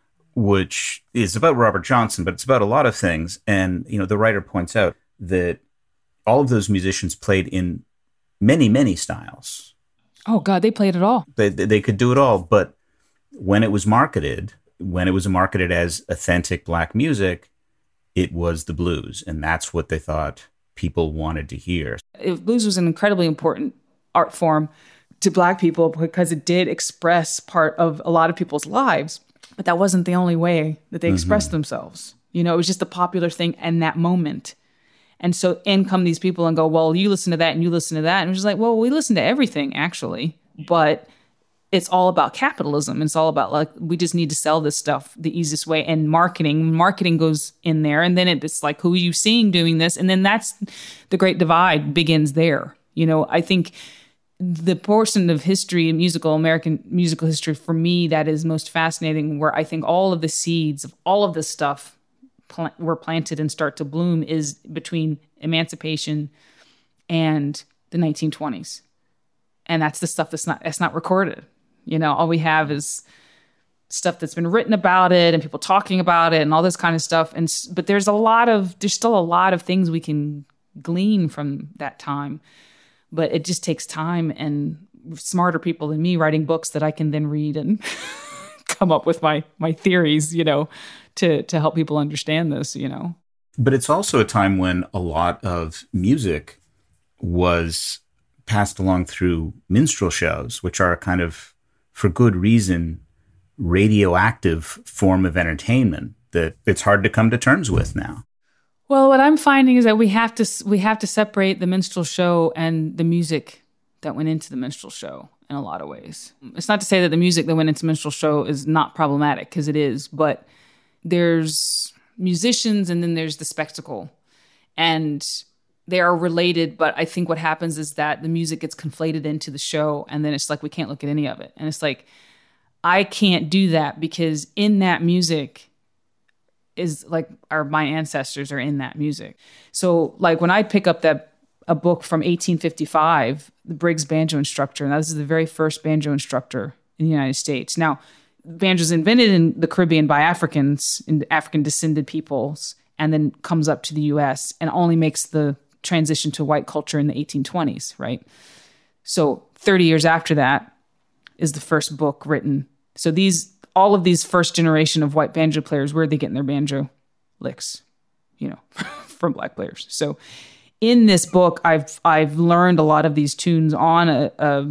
which is about Robert Johnson, but it's about a lot of things. And, you know, the writer points out that all of those musicians played in many, many styles. Oh, God, they played it all. They, they could do it all, but when it was marketed, when it was marketed as authentic black music, it was the blues, and that's what they thought people wanted to hear. If blues was an incredibly important art form to black people because it did express part of a lot of people's lives. But that wasn't the only way that they expressed mm-hmm. themselves. You know, it was just a popular thing in that moment. And so in come these people and go, well, you listen to that and you listen to that. And it was like, well, we listen to everything, actually. But it's all about capitalism. It's all about, like, we just need to sell this stuff the easiest way. And marketing, marketing goes in there. And then it's like, who are you seeing doing this? And then that's the great divide begins there. You know, I think the portion of history, musical, American musical history, for me, that is most fascinating, where I think all of the seeds of all of this stuff pl- were planted and start to bloom, is between emancipation and the nineteen twenties. And that's the stuff that's not, that's not recorded. You know, all we have is stuff that's been written about it and people talking about it and all this kind of stuff. And but there's a lot of, there's still a lot of things we can glean from that time. But it just takes time and smarter people than me writing books that I can then read and come up with my my theories, you know, to to help people understand this, you know. But it's also a time when a lot of music was passed along through minstrel shows, which are a kind of, for good reason, radioactive form of entertainment that it's hard to come to terms with now. Well, what I'm finding is that we have to we have to separate the minstrel show and the music that went into the minstrel show in a lot of ways. It's not to say that the music that went into the minstrel show is not problematic, because it is, but there's musicians and then there's the spectacle. And they are related, but I think what happens is that the music gets conflated into the show, and then it's like we can't look at any of it. And it's like, I can't do that, because in that music is like our my ancestors are in that music. So like when I pick up that a book from eighteen fifty-five, the Briggs banjo instructor, and this is the very first banjo instructor in the United States. Now, banjo's invented in the Caribbean by Africans, in African descended peoples, and then comes up to the U S and only makes the transition to white culture in the eighteen twenties, right? So thirty years after that is the first book written. So these all of these first generation of white banjo players, where are they getting their banjo licks? You know, from black players. So in this book, I've I've learned a lot of these tunes on a, a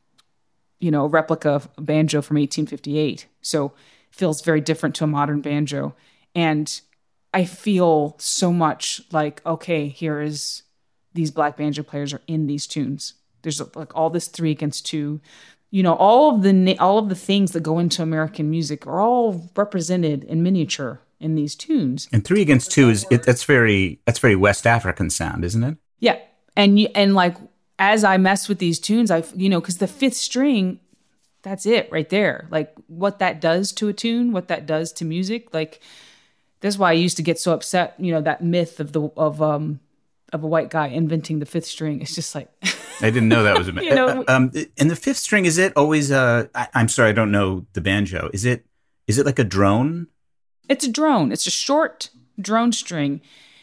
you know, replica of a banjo from eighteen fifty-eight. So it feels very different to a modern banjo. And I feel so much like, okay, here is these black banjo players are in these tunes. There's like all this three against two. You know, all of the all of the things that go into American music are all represented in miniature in these tunes. And three against two is it, that's very that's very West African sound, isn't it? Yeah, and you, and like as I mess with these tunes, I you know because the fifth string, that's it right there. Like what that does to a tune, what that does to music. Like that's why I used to get so upset. You know, that myth of the of um of a white guy inventing the fifth string. It's just like. I didn't know that was a myth. you know, um, and the fifth string, is it always? Uh, I, I'm sorry, I don't know the banjo. Is it? Is it like a drone? It's a drone. It's a short drone string,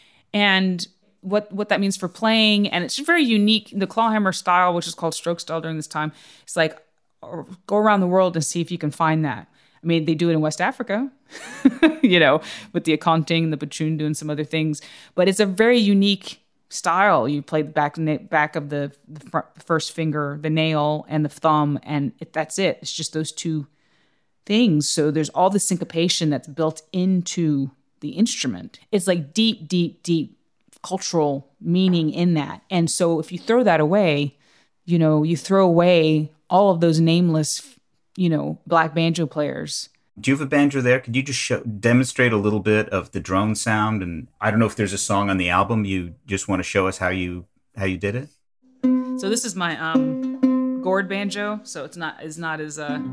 and what what that means for playing, and it's very unique. The clawhammer style, which is called stroke style during this time, it's like go around the world and see if you can find that. I mean, they do it in West Africa, you know, with the accounting, the bachun doing some other things, but it's a very unique style. You play the back back of the, the front, first finger, the nail, and the thumb, and it, that's it. It's just those two things. So there's all the syncopation that's built into the instrument. It's like deep, deep, deep cultural meaning in that. And so if you throw that away, you know, you throw away all of those nameless, you know, black banjo players. Do you have a banjo there? Could you just show, demonstrate a little bit of the drone sound? And I don't know if there's a song on the album. You just want to show us how you how you did it? So this is my um, gourd banjo. So it's not it's not as uh,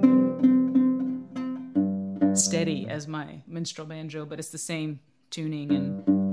steady as my minstrel banjo, but it's the same tuning and.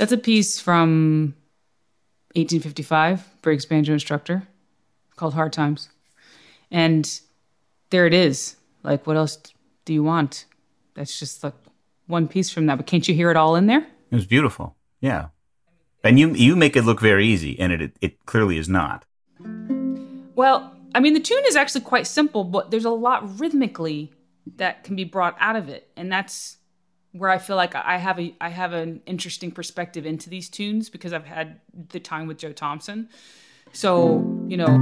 That's a piece from eighteen fifty-five, Briggs Banjo Instructor, called Hard Times. And there it is. Like, what else do you want? That's just like one piece from that. But can't you hear it all in there? It was beautiful. Yeah. And you you make it look very easy, and it, it, it clearly is not. Well, I mean, the tune is actually quite simple, but there's a lot rhythmically that can be brought out of it. And that's where I feel like I have a I have an interesting perspective into these tunes because I've had the time with Joe Thompson. So, you know,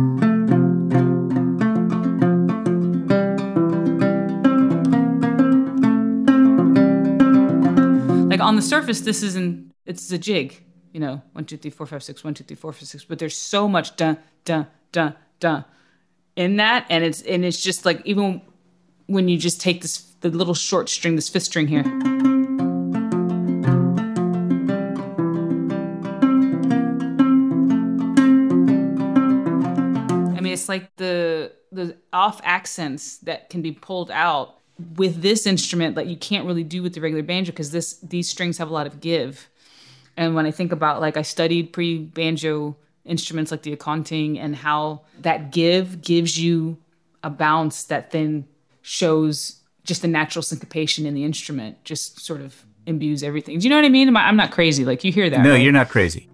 like on the surface, this isn't, it's a jig, you know, one, two, three, four, five, six, one, two, three, four, five, six, but there's so much dun, dun, dun, dun in that. And it's, and it's just like, even when you just take this, the little short string, this fifth string here. I mean, it's like the the off accents that can be pulled out with this instrument that you can't really do with the regular banjo because this these strings have a lot of give. And when I think about, like, I studied pre-banjo instruments like the accounting and how that give gives you a bounce that then shows just the natural syncopation in the instrument, just sort of imbues everything. Do you know what I mean? I'm not crazy. Like, you hear that. No, right? You're not crazy.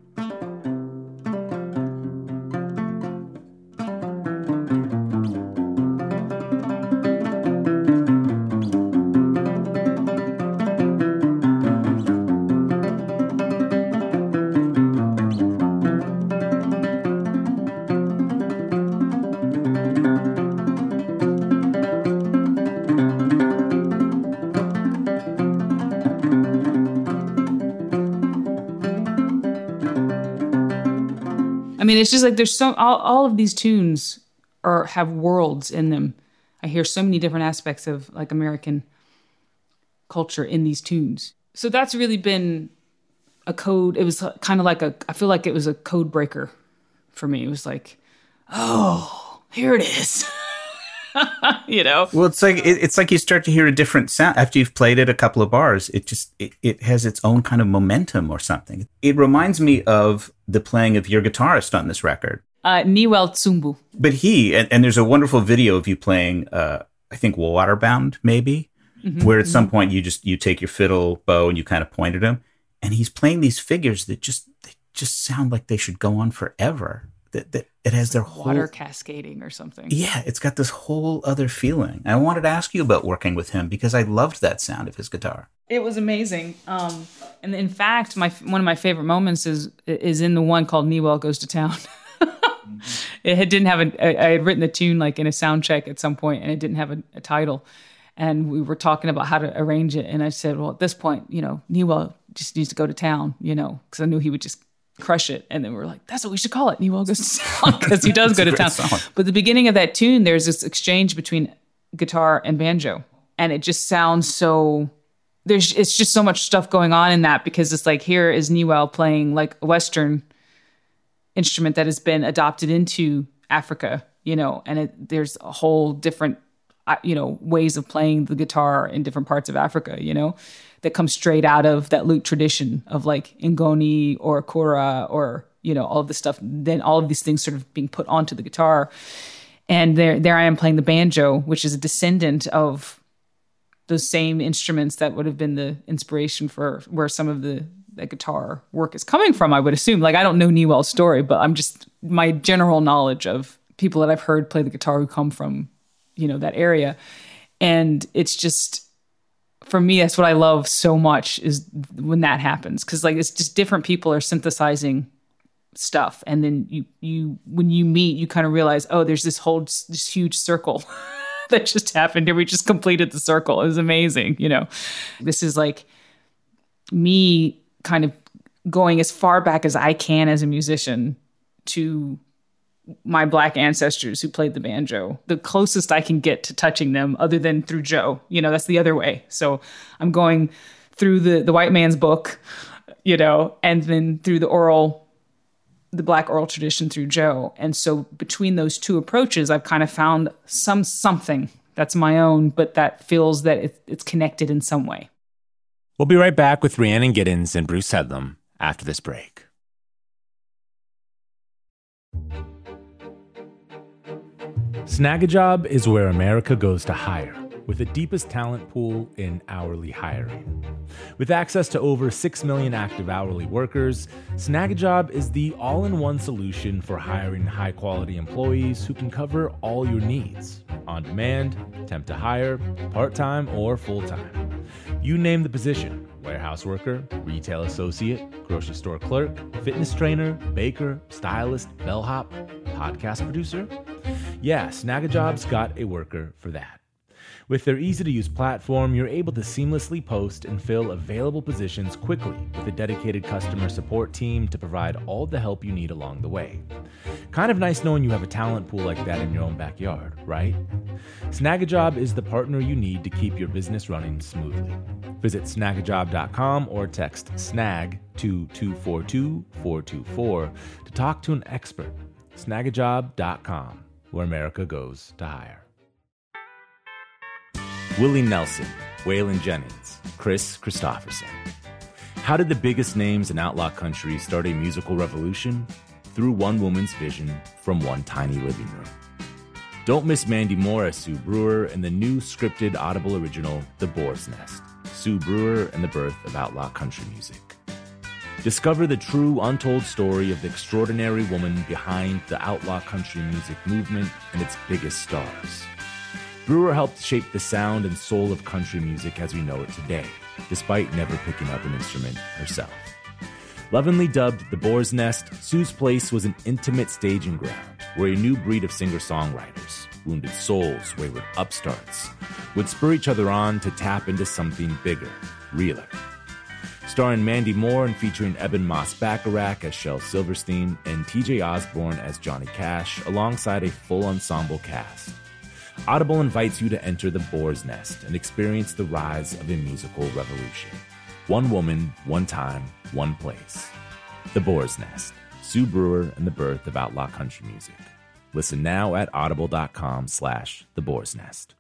I mean, it's just like there's so all, all of these tunes are have worlds in them. I hear so many different aspects of like American culture in these tunes. So that's really been a code. It was kind of like a, I feel like it was a code breaker for me. It was like, oh, here it is. You know? Well, it's like, it, it's like you start to hear a different sound after you've played it a couple of bars. It just, it, it has its own kind of momentum or something. It reminds me of the playing of your guitarist on this record. Uh, Niwel Tsumbu. But he, and, and there's a wonderful video of you playing, uh, I think Waterbound, maybe, mm-hmm, where at mm-hmm. some point you just, you take your fiddle bow and you kind of point at him, and he's playing these figures that just, they just sound like they should go on forever. That, that it has their whole water cascading or something. Yeah, it's got this whole other feeling. I wanted to ask you about working with him because I loved that sound of his guitar. It was amazing. Um, and in fact, my one of my favorite moments is is in the one called Niwel Goes to Town. It had, didn't have a. I had written the tune like in a sound check at some point, and it didn't have a, a title. And we were talking about how to arrange it, and I said, "Well, at this point, you know, Niwel just needs to go to town, you know, because I knew he would just crush it." And then we were like, that's what we should call it, Niwel Goes to Town, because he does go to town. Song. But the beginning of that tune, there's this exchange between guitar and banjo, and it just sounds so, there's it's just so much stuff going on in that, because it's like, here is Niwel playing like a Western instrument that has been adopted into Africa, you know, and it, there's a whole different, you know, ways of playing the guitar in different parts of Africa, you know, that comes straight out of that lute tradition of like Ngoni or Kora or, you know, all of this stuff. Then all of these things sort of being put onto the guitar. And there, there I am playing the banjo, which is a descendant of those same instruments that would have been the inspiration for where some of the, the guitar work is coming from, I would assume. Like, I don't know Niwel's story, but I'm just, my general knowledge of people that I've heard play the guitar who come from, you know, that area. And it's just, for me, that's what I love so much, is when that happens. Because like, it's just different people are synthesizing stuff, and then you you when you meet, you kind of realize, oh, there's this whole this huge circle that just happened here. We just completed the circle. It was amazing. You know, this is like me kind of going as far back as I can as a musician to my Black ancestors who played the banjo, the closest I can get to touching them other than through Joe. You know, that's the other way. So I'm going through the, the white man's book, you know, and then through the oral, the Black oral tradition through Joe. And so between those two approaches, I've kind of found some something that's my own, but that feels that it, it's connected in some way. We'll be right back with Rhiannon Giddens and Bruce Headlam after this break. Snagajob is where America goes to hire, with the deepest talent pool in hourly hiring. With access to over six million active hourly workers, Snagajob is the all-in-one solution for hiring high-quality employees who can cover all your needs: on demand, temp to hire, part-time, or full-time. You name the position: warehouse worker, retail associate, grocery store clerk, fitness trainer, baker, stylist, bellhop, podcast producer. Yeah, Snagajob's got a worker for that. With their easy-to-use platform, you're able to seamlessly post and fill available positions quickly with a dedicated customer support team to provide all the help you need along the way. Kind of nice knowing you have a talent pool like that in your own backyard, right? Snagajob is the partner you need to keep your business running smoothly. Visit snagajob dot com or text SNAG to two four two, four two four to talk to an expert. snagajob dot com, where America goes to hire. Willie Nelson, Waylon Jennings, Chris Christopherson. How did the biggest names in outlaw country start a musical revolution? Through one woman's vision from one tiny living room. Don't miss Mandy Moore as Sue Brewer in the new scripted Audible original, The Boar's Nest, Sue Brewer and the Birth of Outlaw Country Music. Discover the true, untold story of the extraordinary woman behind the outlaw country music movement and its biggest stars. Brewer helped shape the sound and soul of country music as we know it today, despite never picking up an instrument herself. Lovingly dubbed The Boar's Nest, Sue's place was an intimate staging ground where a new breed of singer-songwriters, wounded souls, wayward upstarts, would spur each other on to tap into something bigger, realer. Starring Mandy Moore and featuring Eben Moss-Bacharach as Shel Silverstein and T J Osborne as Johnny Cash, alongside a full ensemble cast. Audible invites you to enter the Boar's Nest and experience the rise of a musical revolution. One woman, one time, one place. The Boar's Nest, Sue Brewer and the Birth of Outlaw Country Music. Listen now at audible.com slash The Boar's Nest.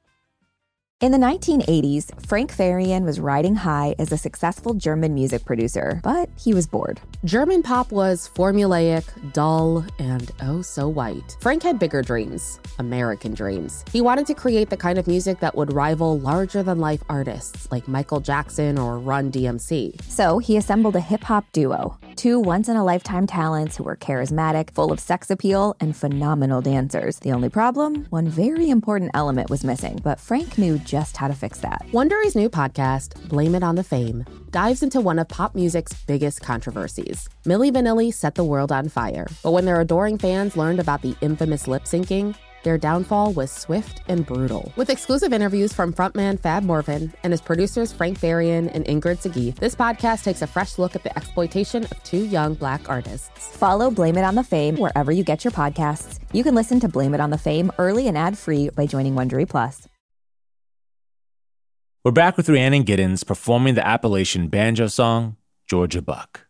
In the nineteen eighties, Frank Farian was riding high as a successful German music producer, but he was bored. German pop was formulaic, dull, and oh so white. Frank had bigger dreams, American dreams. He wanted to create the kind of music that would rival larger-than-life artists like Michael Jackson or Run D M C. So he assembled a hip-hop duo, two once-in-a-lifetime talents who were charismatic, full of sex appeal, and phenomenal dancers. The only problem? One very important element was missing, but Frank knew just how to fix that. Wondery's new podcast, Blame It on the Fame, dives into one of pop music's biggest controversies. Milli Vanilli set the world on fire, but when their adoring fans learned about the infamous lip-syncing, their downfall was swift and brutal. With exclusive interviews from frontman Fab Morvan and his producers Frank Farian and Ingrid Seguí, this podcast takes a fresh look at the exploitation of two young Black artists. Follow Blame It on the Fame wherever you get your podcasts. You can listen to Blame It on the Fame early and ad-free by joining Wondery Plus. We're back with Rhiannon Giddens performing the Appalachian banjo song, Georgia Buck.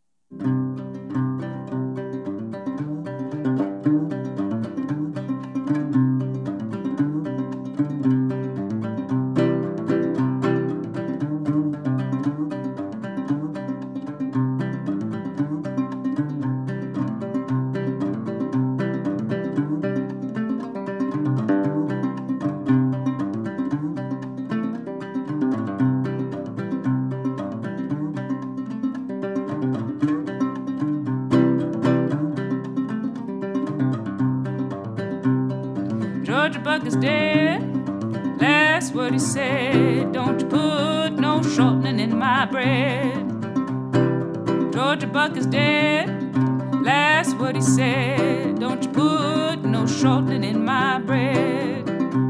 Georgia Buck is dead, that's what he said. Don't you put no shortening in my bread. Georgia Buck is dead, that's what he said. Don't you put no shortening in my bread.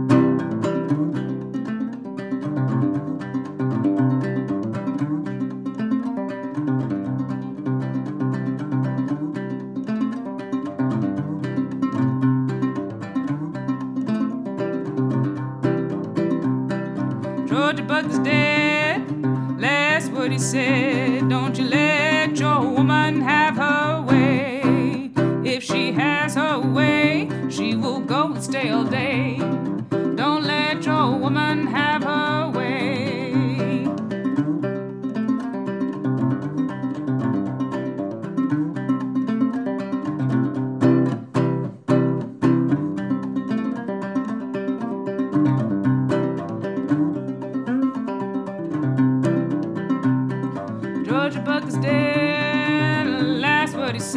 Georgia Buck is dead, that's what he said. Don't you let your woman have her way. If she has her way, she will go and stay all day. Don't let your woman have her way.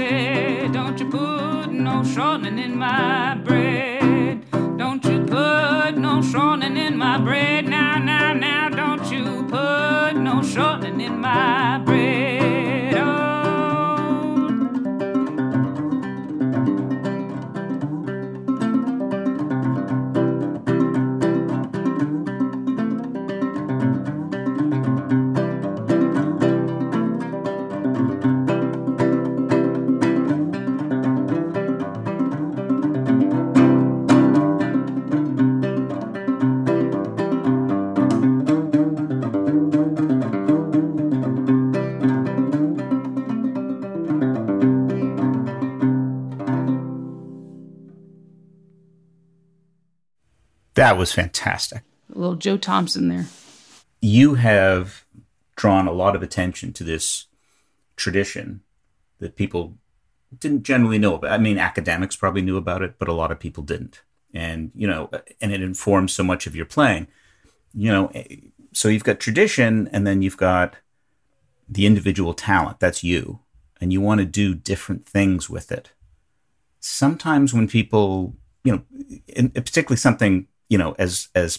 said, don't you put no shortening in my bread. Don't you put no shortening in my bread. Now, now, now, don't you put no shortening in my bread. Oh. That was fantastic. A little Joe Thompson there. You have drawn a lot of attention to this tradition that people didn't generally know about. I mean, academics probably knew about it, but a lot of people didn't. And, you know, and it informs so much of your playing. You know, so you've got tradition, and then you've got the individual talent. That's you. And you want to do different things with it. Sometimes when people, you know, in, particularly something, you know, as as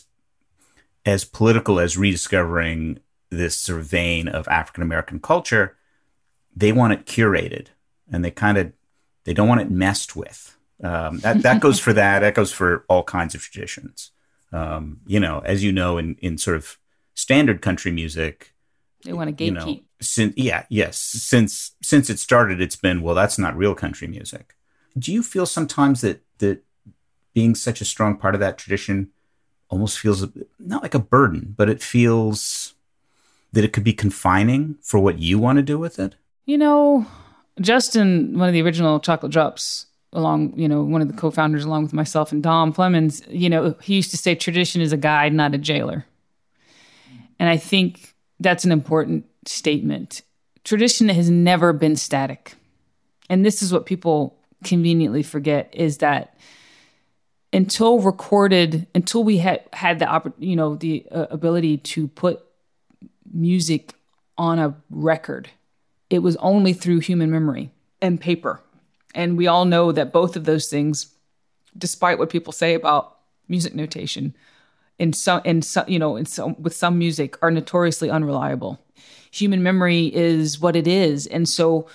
as political as rediscovering this sort of vein of African American culture, they want it curated, and they kind of they don't want it messed with. Um, that that goes for that. That goes for all kinds of traditions. Um, you know, as you know, in in sort of standard country music, they want to gatekeep. You know, since yeah, yes, since since it started, it's been, well, that's not real country music. Do you feel sometimes that that being such a strong part of that tradition almost feels not like a burden, but it feels that it could be confining for what you want to do with it? You know, Justin, one of the original Chocolate Drops, along, you know, one of the co-founders along with myself and Dom Flemons, you know, he used to say tradition is a guide, not a jailer. And I think that's an important statement. Tradition has never been static. And this is what people conveniently forget, is that until recorded, until we had had the you know the uh, ability to put music on a record, it was only through human memory and paper. And we all know that both of those things, despite what people say about music notation, in some, in some, you know, in some, with some music, are notoriously unreliable. Human memory is what it is, and so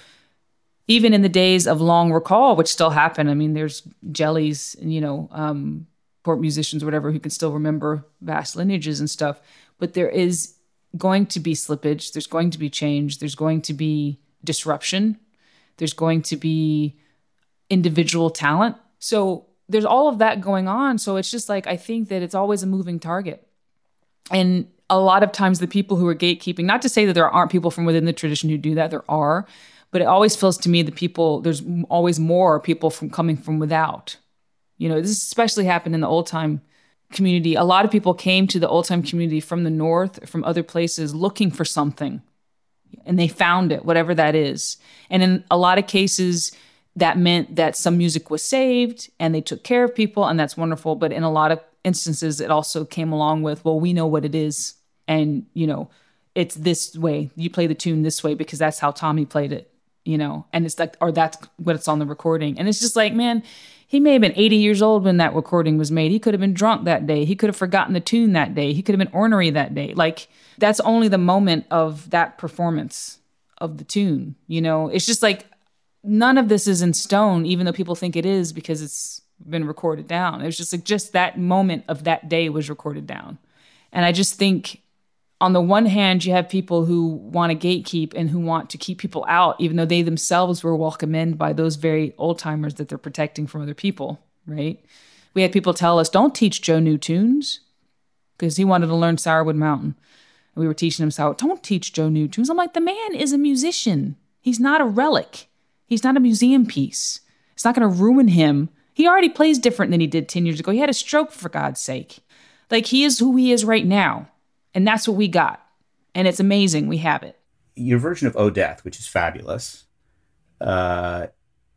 even in the days of long recall, which still happen, I mean, there's jellies, you know, um, court musicians, or whatever, who can still remember vast lineages and stuff. But there is going to be slippage. There's going to be change. There's going to be disruption. There's going to be individual talent. So there's all of that going on. So it's just like, I think that it's always a moving target. And a lot of times the people who are gatekeeping, not to say that there aren't people from within the tradition who do that, there are, but it always feels to me that people, there's always more people from coming from without. You know, this especially happened in the old time community. A lot of people came to the old time community from the north, from other places, looking for something. And they found it, whatever that is. And in a lot of cases, that meant that some music was saved and they took care of people, and that's wonderful. But in a lot of instances, it also came along with, well, we know what it is. And, you know, it's this way. You play the tune this way because that's how Tommy played it. You know, and it's like, or that's what it's on the recording. And it's just like, man, he may have been eighty years old when that recording was made. He could have been drunk that day. He could have forgotten the tune that day. He could have been ornery that day. Like, that's only the moment of that performance of the tune. You know, it's just like, none of this is in stone, even though people think it is because it's been recorded down. It was just like, just that moment of that day was recorded down. And I just think, on the one hand, you have people who want to gatekeep and who want to keep people out, even though they themselves were welcomed in by those very old timers that they're protecting from other people, right? We had people tell us, don't teach Joe new tunes, because he wanted to learn Sourwood Mountain. And we were teaching him Sourwood. Don't teach Joe new tunes. I'm like, the man is a musician. He's not a relic. He's not a museum piece. It's not going to ruin him. He already plays different than he did ten years ago. He had a stroke, for God's sake. Like, he is who he is right now. And that's what we got. And it's amazing. We have it. Your version of Oh Death, which is fabulous, uh,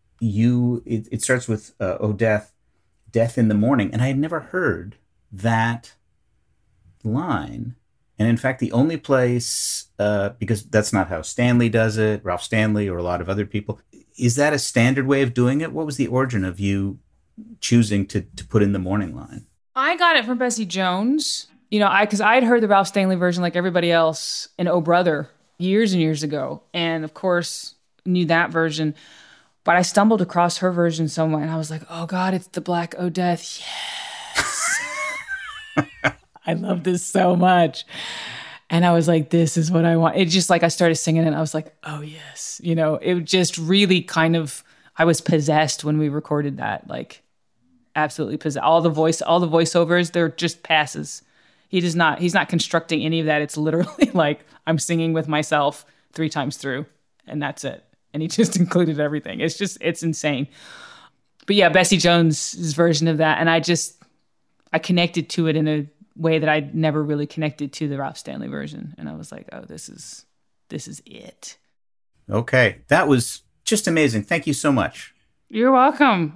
you it, it starts with uh, Oh Death, Death in the Morning. And I had never heard that line. And in fact, the only place, uh, because that's not how Stanley does it, Ralph Stanley or a lot of other people, is that a standard way of doing it? What was the origin of you choosing to, to put in the morning line? I got it from Bessie Jones. You know, I because I'd heard the Ralph Stanley version like everybody else in Oh Brother years and years ago. And of course, knew that version. But I stumbled across her version somewhere and I was like, oh God, it's the Black Odeth. Yes. I love this so much. And I was like, this is what I want. It just like I started singing it and I was like, oh yes. You know, it just really kind of, I was possessed when we recorded that. Like absolutely possessed. All the voice, all the voiceovers, they're just passes. He does not, he's not constructing any of that. It's literally like I'm singing with myself three times through and that's it. And he just included everything. It's just, it's insane. But yeah, Bessie Jones's version of that. And I just, I connected to it in a way that I'd never really connected to the Ralph Stanley version. And I was like, oh, this is, this is it. Okay. That was just amazing. Thank you so much. You're welcome.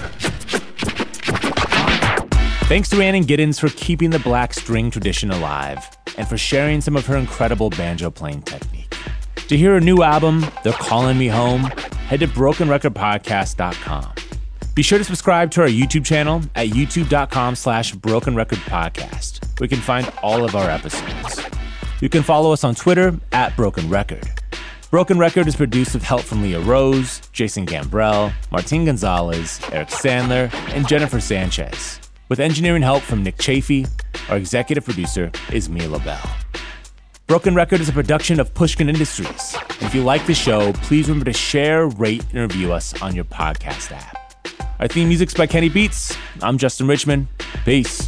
Thanks to Rhiannon Giddens for keeping the black string tradition alive and for sharing some of her incredible banjo playing technique. To hear her new album, They're Calling Me Home, head to broken record podcast dot com. Be sure to subscribe to our YouTube channel at youtube.com slash broken record podcast, where you can find all of our episodes. You can follow us on Twitter at Broken Record. Broken Record is produced with help from Leah Rose, Jason Gambrell, Martin Gonzalez, Eric Sandler, and Jennifer Sanchez, with engineering help from Nick Chafee. Our executive producer is Mia LaBelle. Broken Record is a production of Pushkin Industries. And if you like the show, please remember to share, rate, and review us on your podcast app. Our theme music's by Kenny Beats. I'm Justin Richmond. Peace.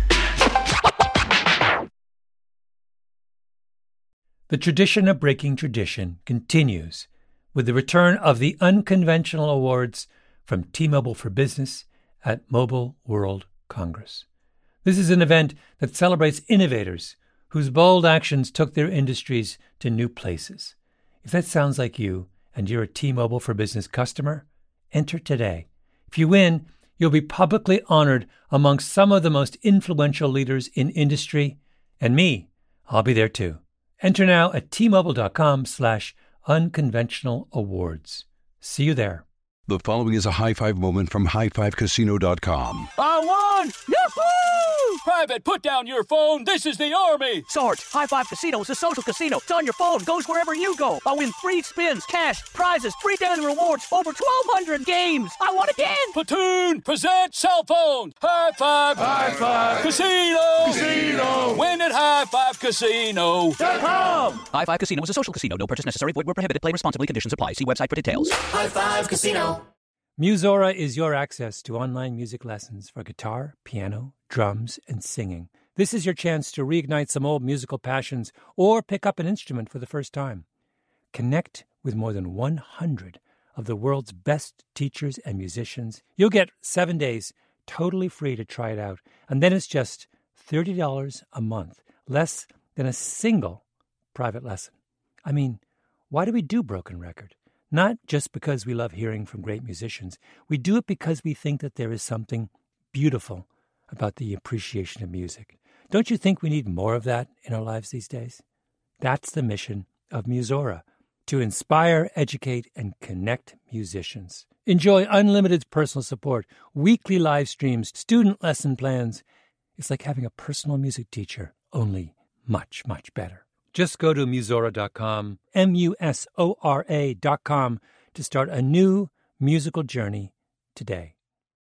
The tradition of breaking tradition continues with the return of the Unconventional Awards from T-Mobile for Business at Mobile World Congress. This is an event that celebrates innovators whose bold actions took their industries to new places. If that sounds like you and you're a T-Mobile for Business customer, enter today. If you win, you'll be publicly honored amongst some of the most influential leaders in industry. And me, I'll be there too. Enter now at T-Mobile.com slash unconventional awards. See you there. The following is a high five moment from high five casino dot com. I won! Yahoo! Private, put down your phone. This is the Army. Sarge, High Five Casino is a social casino. It's on your phone. Goes wherever you go. I win free spins, cash, prizes, free daily rewards, over twelve hundred games. I won again. Platoon, present cell phone. High Five. High Five. Casino. Casino. Win at high five casino dot com. High Five Casino is a social casino. No purchase necessary. Void where prohibited. Play responsibly. Conditions apply. See website for details. High Five Casino. Musora is your access to online music lessons for guitar, piano, drums, and singing. This is your chance to reignite some old musical passions or pick up an instrument for the first time. Connect with more than one hundred of the world's best teachers and musicians. You'll get seven days totally free to try it out, and then it's just thirty dollars a month, less than a single private lesson. I mean, why do we do Broken Record? Not just because we love hearing from great musicians. We do it because we think that there is something beautiful about the appreciation of music. Don't you think we need more of that in our lives these days? That's the mission of Musora, to inspire, educate, and connect musicians. Enjoy unlimited personal support, weekly live streams, student lesson plans. It's like having a personal music teacher, only much, much better. Just go to musora dot com, M U S O R A dot com, to start a new musical journey today.